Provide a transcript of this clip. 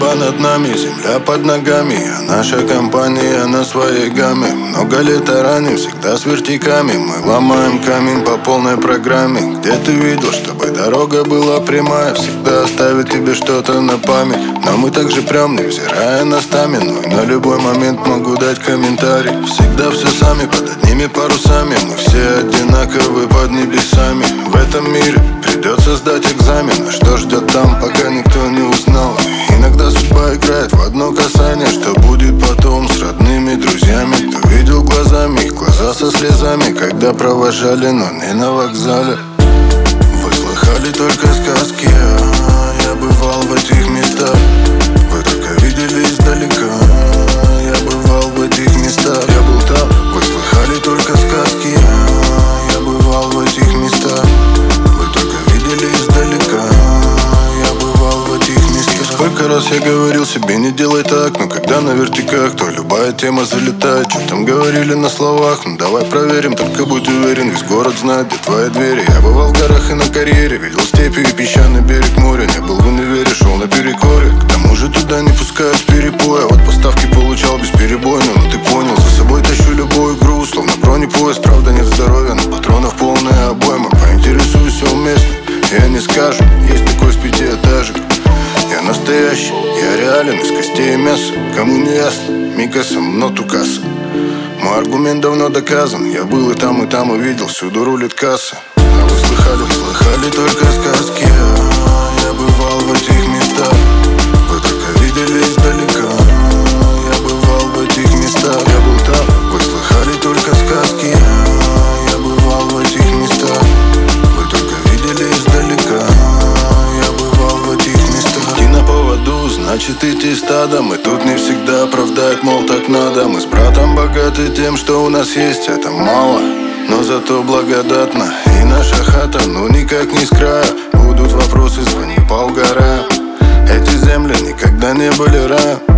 Небо над нами, земля под ногами, а наша компания на своей гамме. Много лет ранее, всегда с вертиками, мы ломаем камень по полной программе. Где ты видел, чтобы дорога была прямая? Всегда оставит тебе что-то на память. Но мы так же прям, невзирая на стамину, и на любой момент могу дать комментарий. Всегда все сами, под одними парусами, мы все одинаковы под небесами. В этом мире придется сдать экзамен, а что ждет там, пока никто не узнал. Иногда судьба играет в одно касание. Что будет потом с родными друзьями? Кто видел глазами их глаза со слезами, когда провожали, но не на вокзале? Вы слыхали только сказки, а я бывал в этих местах. Вы только видели издалека, я бывал в этих местах. Я был там, вы слыхали только сказки, а я бывал в этих местах. Вы только видели издалека, я бывал в этих местах. Сколько раз я говорил себе, не делай так, но когда на вертиках, то любая тема залетает. Что там говорили на словах, ну давай проверим, только будь уверен, весь город знает, где твои двери. Я бывал в горах и на карьере, видел степи и песчаный берег моря. Не был в универе, шел на перекоре, к тому же туда не пускают с перепоя. Вот поставки получал бесперебойно, но ты понял, за собой тащу любую игру, словно бронепоезд. Правда нет здоровья, но патронов полная обойма. Поинтересуюсь, все уместно, я не скажу, есть такой с 5 этажек. Я настоящий, я реален, из костей и мяса. Кому не ясно, Микасом, но Тукаса. Мой аргумент давно доказан. Я был и там увидел, всюду рулит касса. А вы слыхали только сказки, а я бывал в этих местах. Вы только видели издалека, я бывал в этих местах. Я был там, вы слыхали только сказки, а я бывал в этих местах. Вы только видели издалека, я бывал в этих местах. Идти на поводу, значит идти стадом. И тут не всегда оправдает, мол, так надо. Мы с братом богаты тем, что у нас есть, это мало, но зато благодатно. И наша хата, ну никак не с края. Будут вопросы, звони, поугараем. Эти земли никогда не были раем.